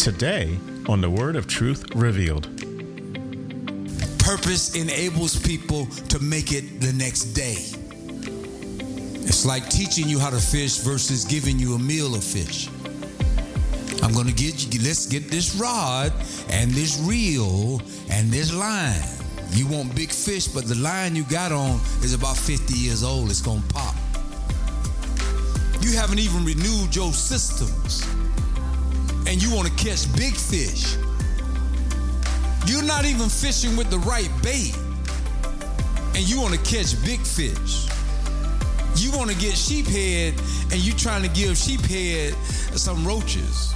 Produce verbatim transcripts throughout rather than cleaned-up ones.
Today on the Word of Truth Revealed. Purpose enables people to make it the next day. It's like teaching you how to fish versus giving you a meal of fish. I'm going to get you, let's get this rod and this reel and this line. You want big fish, but the line you got on is about fifty years old. It's going to pop. You haven't even renewed your systems, and you want to catch big fish. You're not even fishing with the right bait, and you want to catch big fish. You want to get sheephead, and you trying to give sheephead some roaches.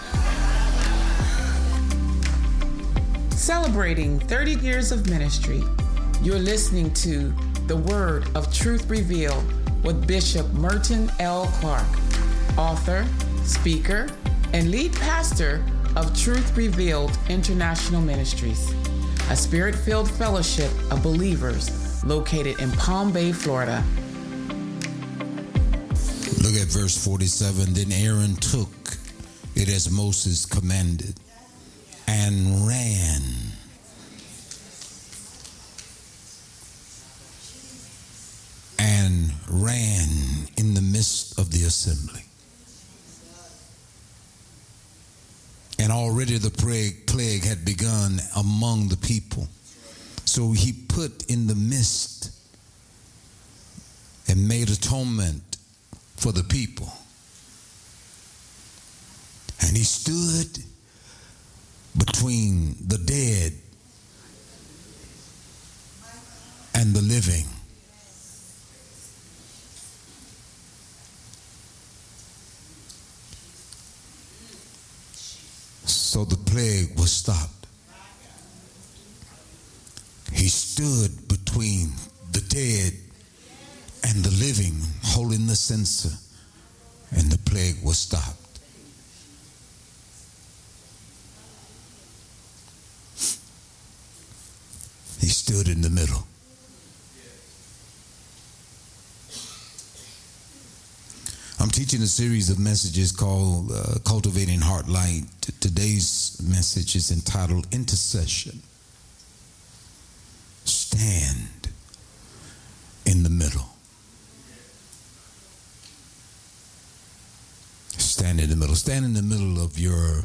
Celebrating thirty years of ministry, you're listening to The Word of Truth Revealed with Bishop Merton L. Clark, author, speaker, and lead pastor of Truth Revealed International Ministries, a spirit-filled fellowship of believers located in Palm Bay, Florida. Look at verse forty-seven. Then Aaron took it as Moses commanded and ran. And ran in the midst of the assembly. And already the plague, plague had begun among the people. So he put in the midst and made atonement for the people. And he stood between the dead and the living. So the plague was stopped. He stood between the dead and the living, holding the censer, and the plague was stopped. He stood in the middle. I'm teaching a series of messages called uh, Cultivating Heart Light. Today's message is entitled Intercession. Stand in the middle. Stand in the middle. Stand in the middle of your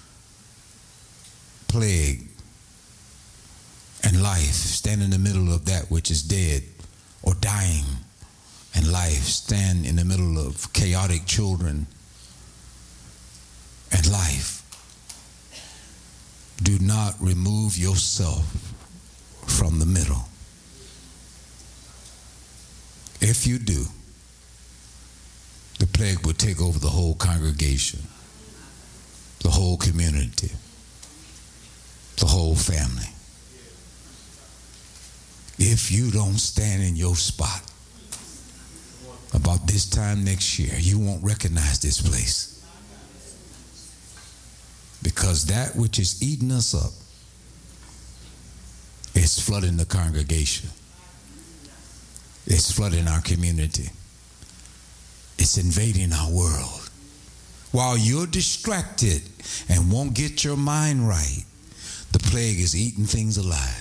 plague and life. Stand in the middle of that which is dead or dying and life. Stand in the middle of chaotic children and life. Do not remove yourself from the middle. If you do, the plague will take over the whole congregation, the whole community, the whole family. If you don't stand in your spot, about this time next year, you won't recognize this place. Because that which is eating us up is flooding the congregation. It's flooding our community. It's invading our world. While you're distracted and won't get your mind right, the plague is eating things alive.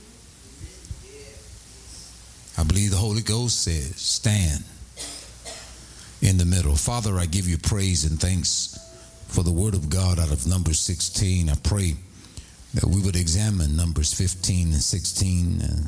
I believe the Holy Ghost says, stand in the middle. Father, I give you praise and thanks for the word of God out of Numbers sixteen. I pray that we would examine Numbers fifteen and sixteen uh,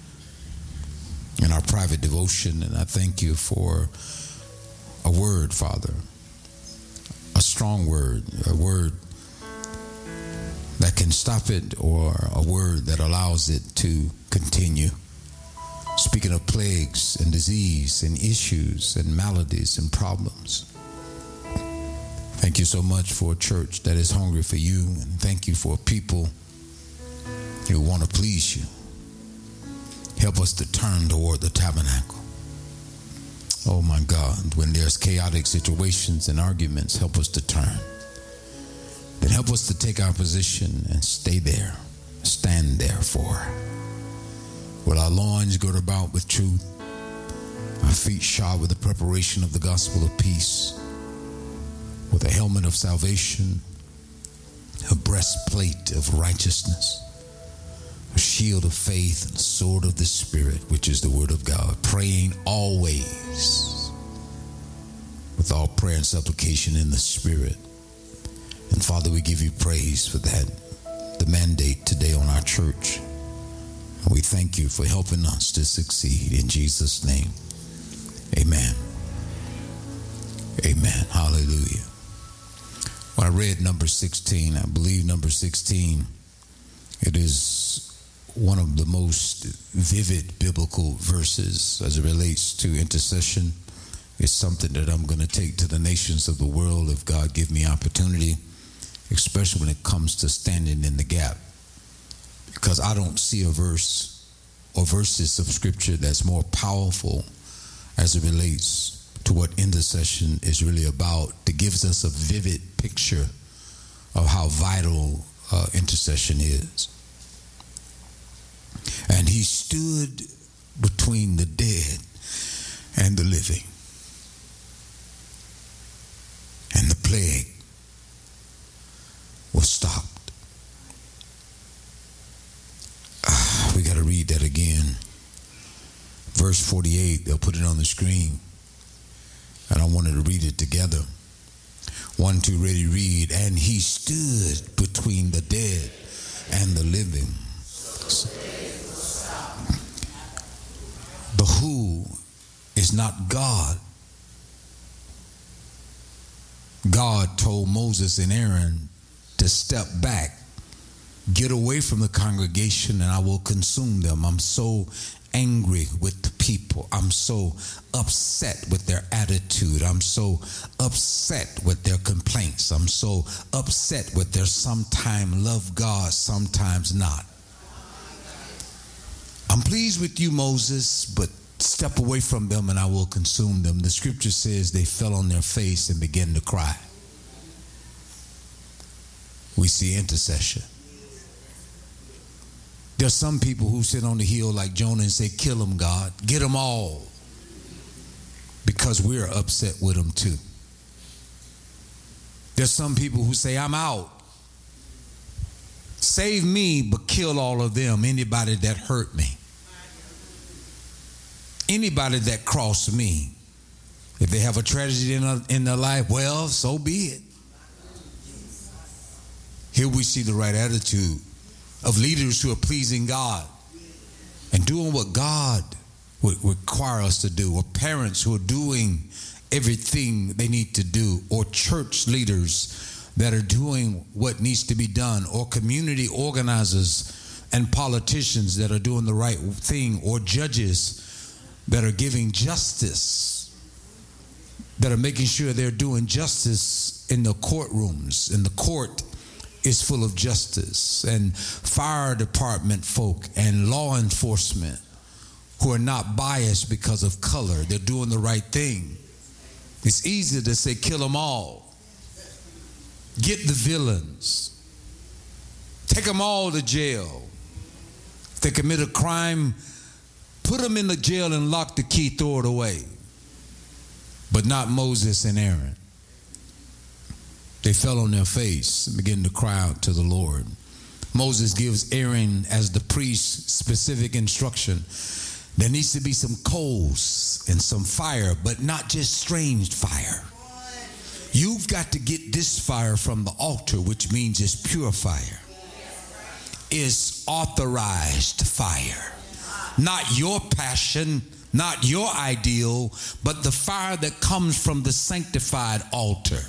in our private devotion. And I thank you for a word, Father, a strong word, a word that can stop it or a word that allows it to continue. Speaking of plagues and disease and issues and maladies and problems. Thank you so much for a church that is hungry for you, and thank you for people who want to please you. Help us to turn toward the tabernacle. Oh my God, when there's chaotic situations and arguments, help us to turn. Then help us to take our position and stay there, stand there for. With our loins girded about with truth, our feet shod with the preparation of the gospel of peace, with a helmet of salvation, a breastplate of righteousness, a shield of faith, and a sword of the Spirit, which is the word of God, praying always with all prayer and supplication in the Spirit. And Father, we give you praise for that, the mandate today on our church. And we thank you for helping us to succeed in Jesus' name. Amen. Amen. Hallelujah. When I read number sixteen, I believe number sixteen, it is one of the most vivid biblical verses as it relates to intercession. It's something that I'm going to take to the nations of the world if God give me opportunity, especially when it comes to standing in the gap. Because I don't see a verse or verses of scripture that's more powerful as it relates to what intercession is really about. It gives us a vivid picture of how vital uh, intercession is. And he stood between the dead and the living. And the plague was stopped. Ah, we got to read that again. Verse forty-eight, they'll put it on the screen. And I wanted to read it together. One, two, ready, read. And he stood between the dead and the living. The who is not God. God told Moses and Aaron to step back, get away from the congregation, and I will consume them. I'm so angry with the people. I'm so upset with their attitude. I'm so upset with their complaints. I'm so upset with their sometime love God, sometimes not. I'm pleased with you, Moses, but step away from them and I will consume them. The scripture says they fell on their face and began to cry. We see intercession. There's some people who sit on the hill like Jonah and say, kill them, God. Get them all. Because we're upset with them too. There's some people who say, I'm out. Save me, but kill all of them. Anybody that hurt me. Anybody that crossed me. If they have a tragedy in, a, in their life, well, so be it. Here we see the right attitude of leaders who are pleasing God and doing what God would require us to do, or parents who are doing everything they need to do, or church leaders that are doing what needs to be done, or community organizers and politicians that are doing the right thing, or judges that are giving justice, that are making sure they're doing justice in the courtrooms, in the court is full of justice, and fire department folk and law enforcement who are not biased because of color. They're doing the right thing. It's easy to say, kill them all. Get the villains. Take them all to jail. If they commit a crime, put them in the jail and lock the key, throw it away. But not Moses and Aaron. They fell on their face and began to cry out to the Lord. Moses gives Aaron, as the priest, specific instruction. There needs to be some coals and some fire, but not just strange fire. You've got to get this fire from the altar, which means it's pure fire. It's authorized fire. Not your passion, not your ideal, but the fire that comes from the sanctified altar.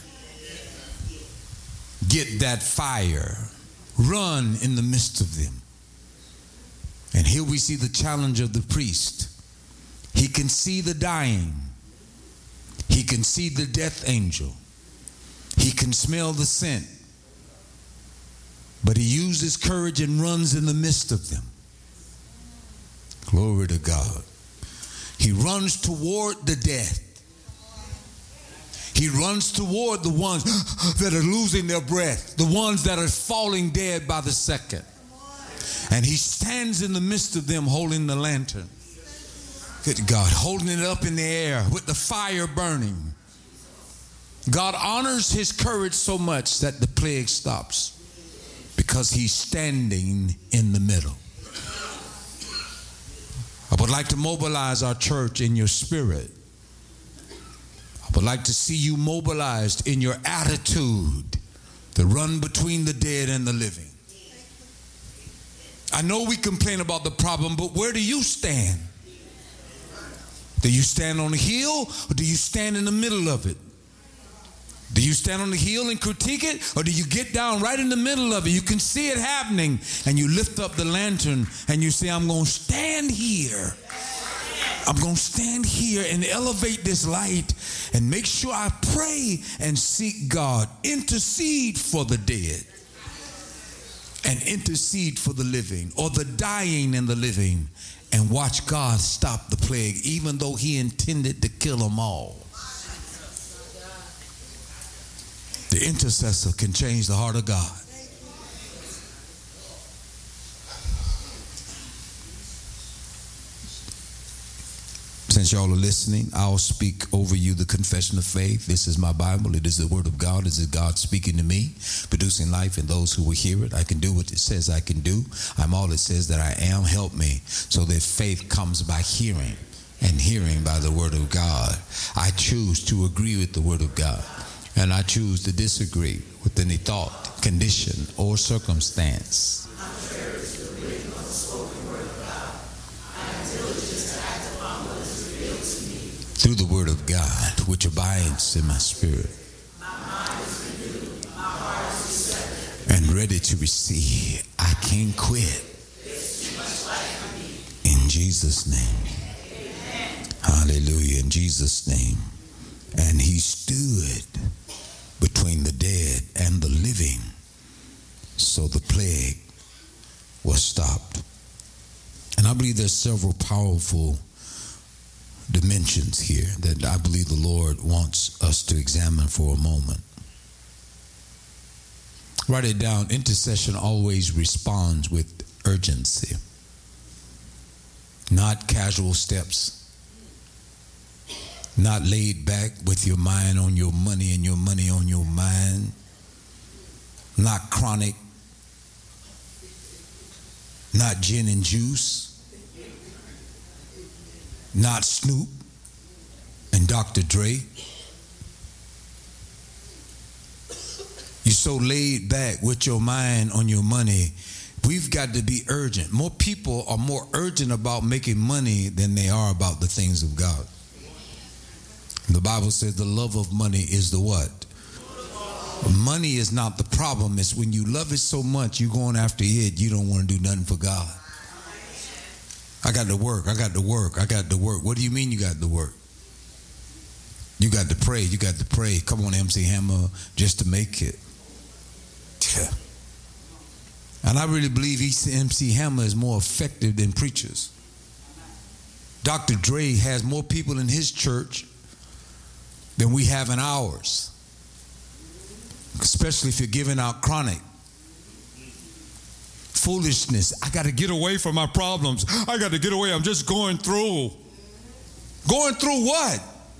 Get that fire. Run in the midst of them. And here we see the challenge of the priest. He can see the dying. He can see the death angel. He can smell the scent. But he uses courage and runs in the midst of them. Glory to God. He runs toward the death. He runs toward the ones that are losing their breath, the ones that are falling dead by the second. And he stands in the midst of them holding the lantern. Good God, holding it up in the air with the fire burning. God honors his courage so much that the plague stops. because he's standing in the middle. I would like to mobilize our church in your spirit. I would like to see you mobilized in your attitude to run between the dead and the living. I know we complain about the problem, but where do you stand? Do you stand on the hill, or do you stand in the middle of it? Do you stand on the hill and critique it, or do you get down right in the middle of it? You can see it happening, and you lift up the lantern and you say, I'm going to stand here. I'm going to stand here and elevate this light and make sure I pray and seek God. Intercede for the dead and intercede for the living, or the dying and the living, and watch God stop the plague, even though he intended to kill them all. The intercessor can change the heart of God. Since y'all are listening, I'll speak over you the confession of faith. This is my Bible. It is the word of God. This is God speaking to me, producing life in those who will hear it. I can do what it says I can do. I'm all it says that I am. Help me so that faith comes by hearing, and hearing by the word of God. I choose to agree with the word of God, and I choose to disagree with any thought, condition, or circumstance. Through the word of God, which abides in my spirit, and ready to receive. I can't quit. In Jesus' name. Hallelujah. In Jesus' name. And he stood between the dead and the living, so the plague was stopped. And I believe there's several powerful dimensions here that I believe the Lord wants us to examine for a moment. Write it down. Intercession always responds with urgency, not casual steps, not laid back with your mind on your money and your money on your mind, not chronic, not gin and juice, not Snoop and Doctor Dre. You're so laid back with your mind on your money. We've got to be urgent. More people are more urgent about making money than they are about the things of God. The Bible says the love of money is the what? Money is not the problem. It's when you love it so much, you're going after it, you don't want to do nothing for God. I got to work. I got to work. I got to work. What do you mean you got to work? You got to pray. You got to pray. Come on, M C Hammer, just to make it. Yeah. And I really believe M C Hammer is more effective than preachers. Doctor Dre has more people in his church than we have in ours. Especially if you're giving out chronic. Foolishness. I got to get away from my problems. I got to get away. I'm just going through. Going through what?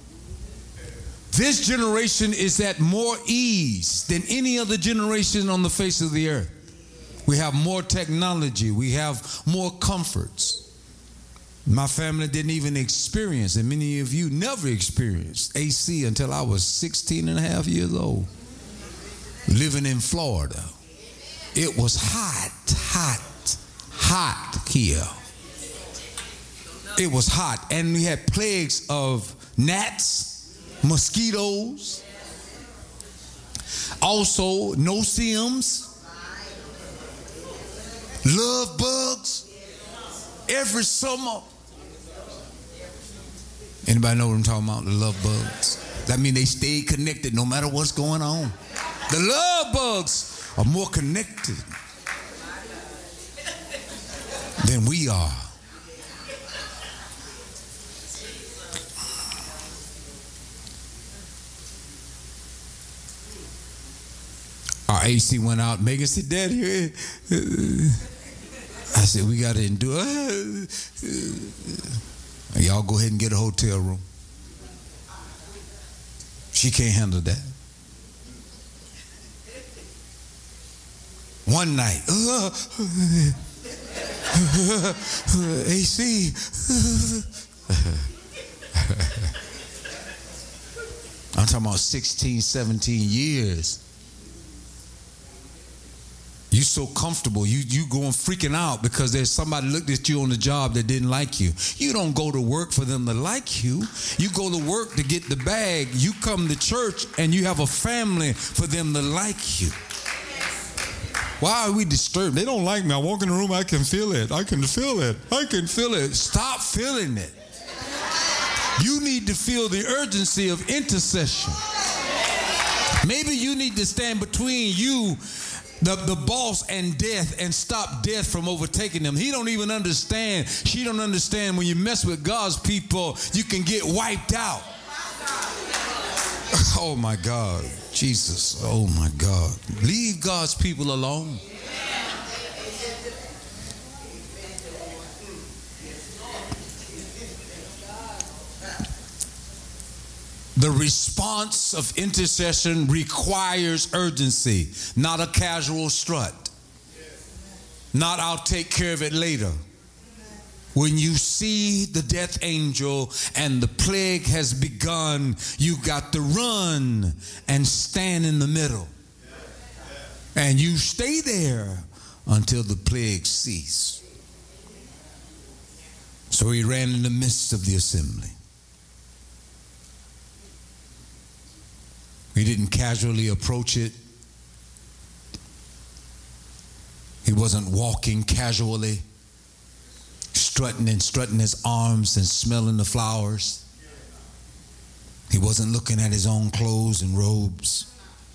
This generation is at more ease than any other generation on the face of the earth. We have more technology. We have more comforts. My family didn't even experience, and many of you never experienced A C until I was sixteen and a half years old. Living in Florida. It was hot, hot, hot here. It was hot. And we had plagues of gnats, mosquitoes, also no-see-ums, love bugs, every summer. Anybody know what I'm talking about, the love bugs? That means they stay connected no matter what's going on. The love bugs are more connected than we are. Our A C went out. Megan said, Daddy, I said, we got to endure. Y'all go ahead and get a hotel room. She can't handle that. one night, uh, A C. I'm talking about sixteen, seventeen years. You so comfortable, you you going freaking out because there's somebody looked at you on the job that didn't like you. You don't go to work for them to like you. You go to work to get the bag. You come to church and you have a family for them to like you. Why are we disturbed? They don't like me. I walk in the room, I can feel it. I can feel it. I can feel it. Stop feeling it. You need to feel the urgency of intercession. Maybe you need to stand between you, The, the boss, and death, and stop death from overtaking them. He don't even understand. She don't understand when you mess with God's people, you can get wiped out. Oh my God. Jesus. Oh my God. Leave God's people alone. The response of intercession requires urgency, not a casual strut. Not I'll take care of it later. When you see the death angel and the plague has begun, you got to run and stand in the middle. And you stay there until the plague cease. So he ran in the midst of the assembly. He didn't casually approach it. He wasn't walking casually, strutting and strutting his arms and smelling the flowers. He wasn't looking at his own clothes and robes.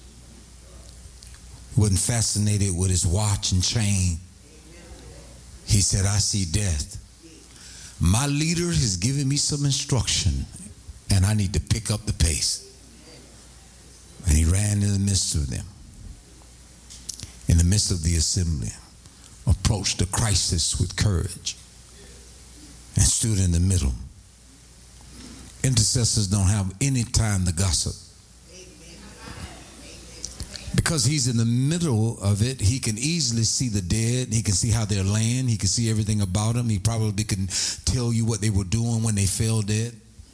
He wasn't fascinated with his watch and chain. He said, I see death. My leader has given me some instruction, and I need to pick up the pace. And he ran in the midst of them, in the midst of the assembly, approached the crisis with courage, and stood in the middle. Intercessors don't have any time to gossip. Because he's in the middle of it, he can easily see the dead. He can see how they're laying. He can see everything about them. He probably can tell you what they were doing when they fell dead.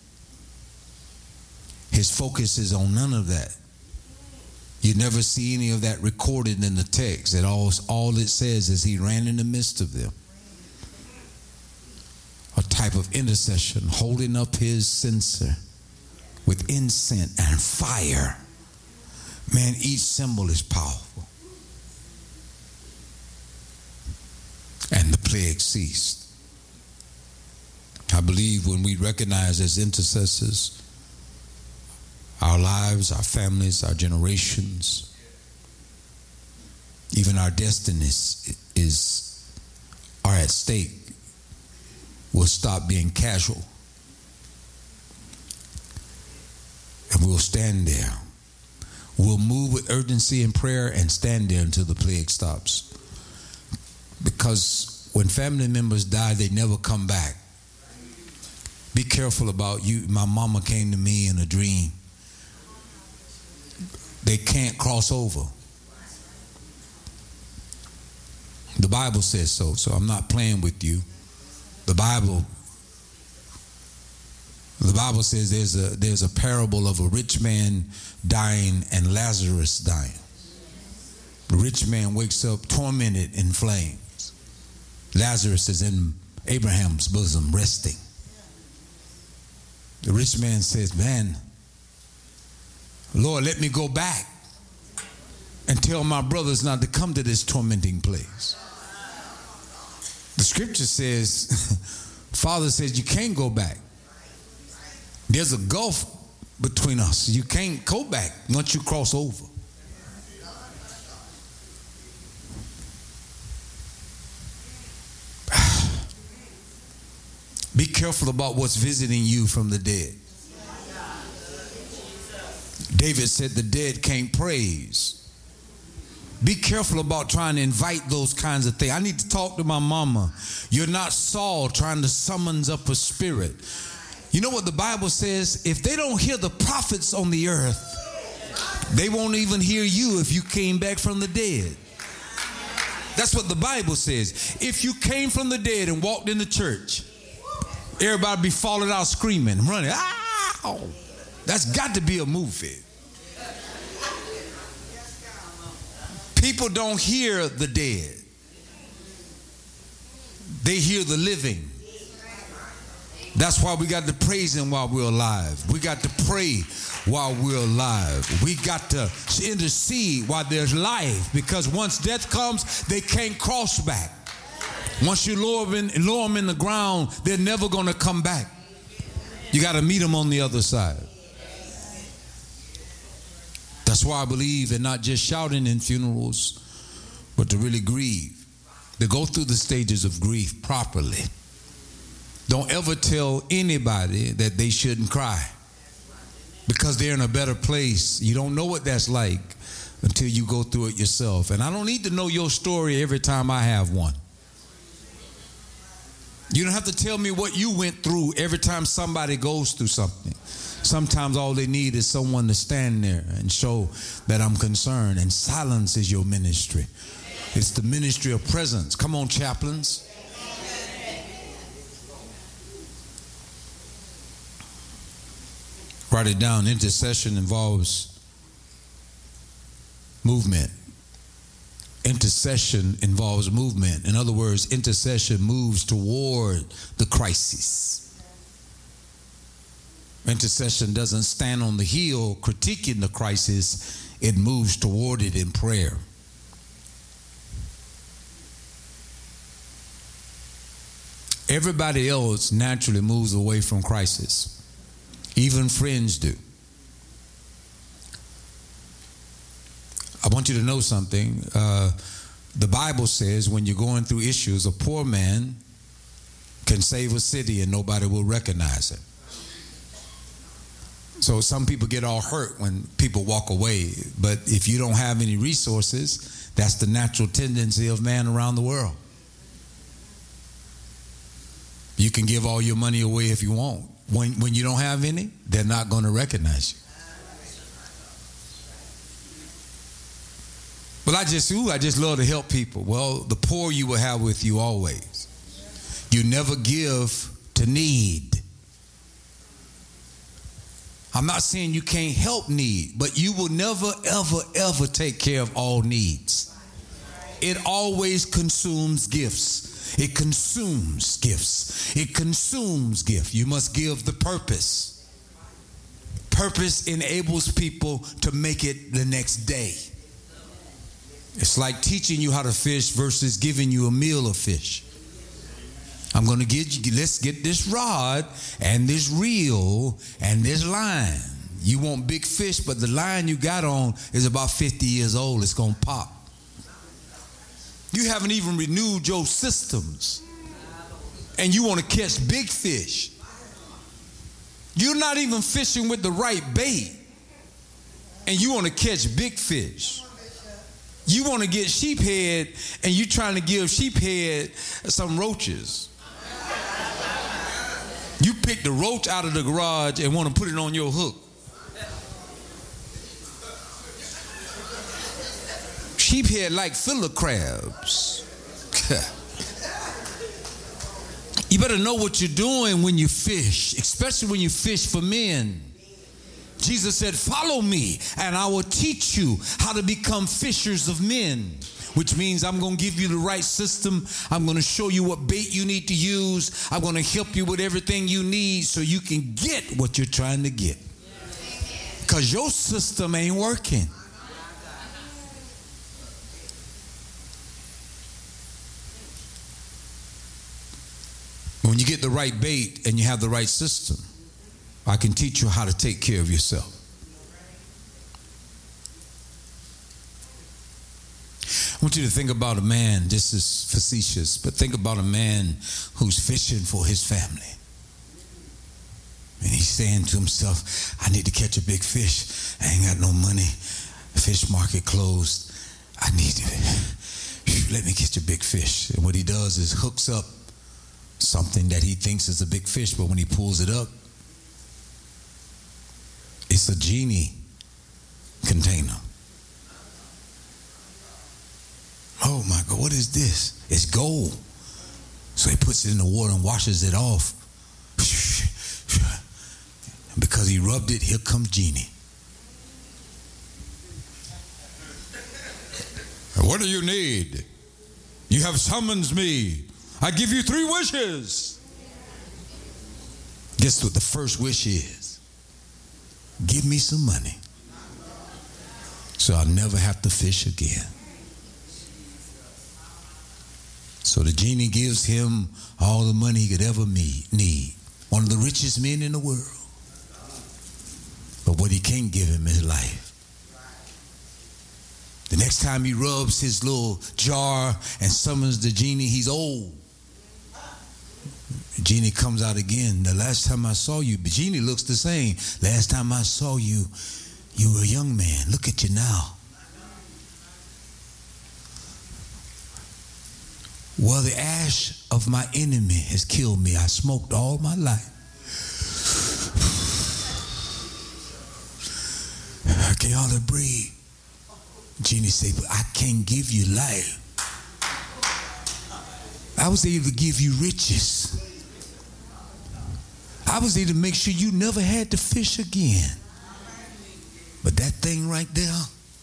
His focus is on none of that. You never see any of that recorded in the text. It all, all it says is he ran in the midst of them. A type of intercession, holding up his censer with incense and fire. Man, each symbol is powerful. And the plague ceased. I believe when we recognize as intercessors, our lives, our families, our generations, even our destinies is, are at stake, we'll stop being casual. And we'll stand there. We'll move with urgency in prayer and stand there until the plague stops. Because when family members die, they never come back. Be careful about you. My mama came to me in a dream. They can't cross over. The Bible says so, so I'm not playing with you. The Bible, the Bible says there's a there's a parable of a rich man dying and Lazarus dying. The rich man wakes up tormented in flames. Lazarus is in Abraham's bosom resting. The rich man says, man, Lord, let me go back and tell my brothers not to come to this tormenting place. The scripture says, Father says, you can't go back. There's a gulf between us. You can't go back once you cross over. Be careful about what's visiting you from the dead. David said the dead can't praise. Be careful about trying to invite those kinds of things. I need to talk to my mama. You're not Saul trying to summons up a spirit. You know what the Bible says? If they don't hear the prophets on the earth, they won't even hear you if you came back from the dead. That's what the Bible says. If you came from the dead and walked in the church, everybody be falling out screaming, running. Ow! That's got to be a movie. People don't hear the dead. They hear the living. That's why we got to praise him while we're alive. We got to pray while we're alive. We got to intercede while there's life, because once death comes, they can't cross back. Once you lower them in, lower them in the ground, they're never going to come back. You got to meet them on the other side. That's why I believe in not just shouting in funerals, but to really grieve, to go through the stages of grief properly. Don't ever tell anybody that they shouldn't cry, because they're in a better place. You don't know what that's like until you go through it yourself. And I don't need to know your story every time I have one. You don't have to tell me what you went through every time somebody goes through something. Sometimes all they need is someone to stand there and show that I'm concerned. And silence is your ministry. It's the ministry of presence. Come on, chaplains. Write it down. Intercession involves movement. Intercession involves movement. In other words, intercession moves toward the crisis. Intercession doesn't stand on the hill critiquing the crisis. It moves toward it in prayer. Everybody else naturally moves away from crisis. Even friends do. I want you to know something. Uh, the Bible says when you're going through issues, a poor man can save a city and nobody will recognize it. So some people get all hurt when people walk away. But if you don't have any resources, that's the natural tendency of man around the world. You can give all your money away if you want. When, when you don't have any, they're not going to recognize you. Well, I just, ooh, I just love to help people. Well, the poor you will have with you always. You never give to need. I'm not saying you can't help need, but you will never, ever, ever take care of all needs. It always consumes gifts. It consumes gifts. It consumes gift. You must give the purpose. Purpose enables people to make it the next day. It's like teaching you how to fish versus giving you a meal of fish. I'm going to get you, let's get this rod and this reel and this line. You want big fish, but the line you got on is about fifty years old. It's going to pop. You haven't even renewed your systems, and you want to catch big fish. You're not even fishing with the right bait, and you want to catch big fish. You want to get sheephead, and you're trying to give sheephead some roaches. You pick the roach out of the garage and want to put it on your hook. Sheephead like filler crabs. You better know what you're doing when you fish, especially when you fish for men. Jesus said, follow me and I will teach you how to become fishers of men, which means I'm going to give you the right system. I'm going to show you what bait you need to use. I'm going to help you with everything you need so you can get what you're trying to get. Because your system ain't working. When you get the right bait and you have the right system, I can teach you how to take care of yourself. I want you to think about a man, this is facetious, but think about a man who's fishing for his family. And he's saying to himself, I need to catch a big fish. I ain't got no money. The fish market closed. I need to, let me catch a big fish. And what he does is hooks up something that he thinks is a big fish, but when he pulls it up, it's a genie container. Oh my God, what is this? It's gold. So he puts it in the water and washes it off. And because he rubbed it, here comes Genie. What do you need? You have summoned me. I give you three wishes. Guess what the first wish is? Give me some money so I'll never have to fish again. So the genie gives him all the money he could ever need. One of the richest men in the world. But what he can't give him is life. The next time he rubs his little jar and summons the genie, he's old. The genie comes out again. The last time I saw you, the genie looks the same. Last time I saw you, you were a young man. Look at you now. Well, the ash of my enemy has killed me. I smoked all my life. I can hardly breathe. Genie said, but I can't give you life. I was able to give you riches. I was able to make sure you never had to fish again. But that thing right there,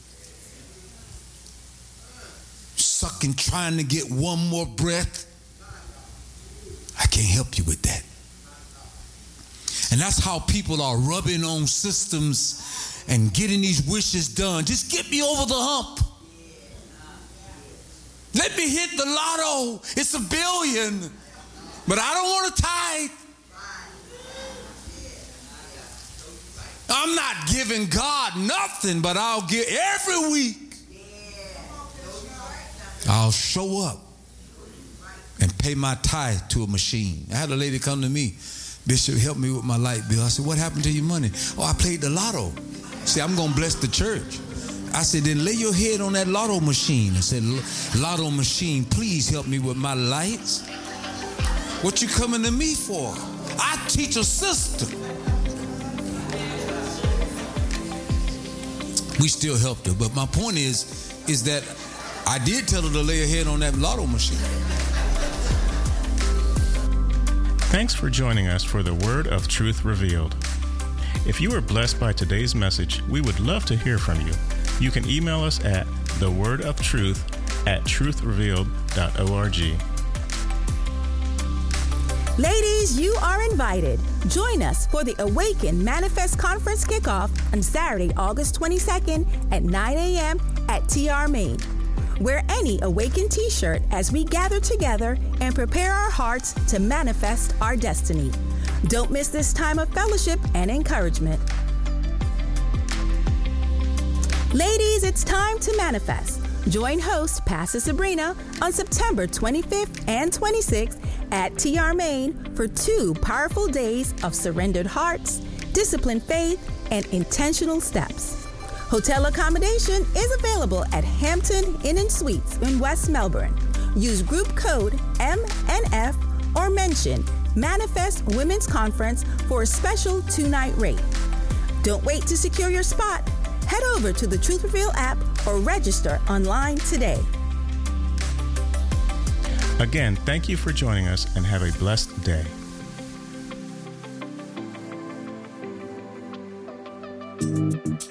sucking, trying to get one more breath, I can't help you with that. And that's how people are rubbing on systems and getting these wishes done. Just get me over the hump. Let me hit the lotto. It's a billion. But I don't want to tithe. I'm not giving God nothing, but I'll give every week. I'll show up and pay my tithe to a machine. I had a lady come to me. Bishop, help me with my light bill. I said, what happened to your money? Oh, I played the lotto. See, I'm going to bless the church. I said, then lay your head on that lotto machine. I said, lotto machine, please help me with my lights. What you coming to me for? I teach a system. We still helped her. But my point is, is that I did tell her to lay her head on that lotto machine. Thanks for joining us for the Word of Truth Revealed. If you were blessed by today's message, we would love to hear from you. You can email us at the word of truth at truth revealed dot org. Ladies, you are invited. Join us for the Awaken Manifest Conference kickoff on Saturday, August twenty-second at nine a.m. at T R Main. Wear any Awaken t-shirt as we gather together and prepare our hearts to manifest our destiny. Don't miss this time of fellowship and encouragement. Ladies, it's time to manifest. Join host Pastor Sabrina on September twenty-fifth and twenty-sixth at T R Main for two powerful days of surrendered hearts, disciplined faith, and intentional steps. Hotel accommodation is available at Hampton Inn and Suites in West Melbourne. Use group code M N F or mention Manifest Women's Conference for a special two-night rate. Don't wait to secure your spot. Head over to the Truth Reveal app or register online today. Again, thank you for joining us and have a blessed day.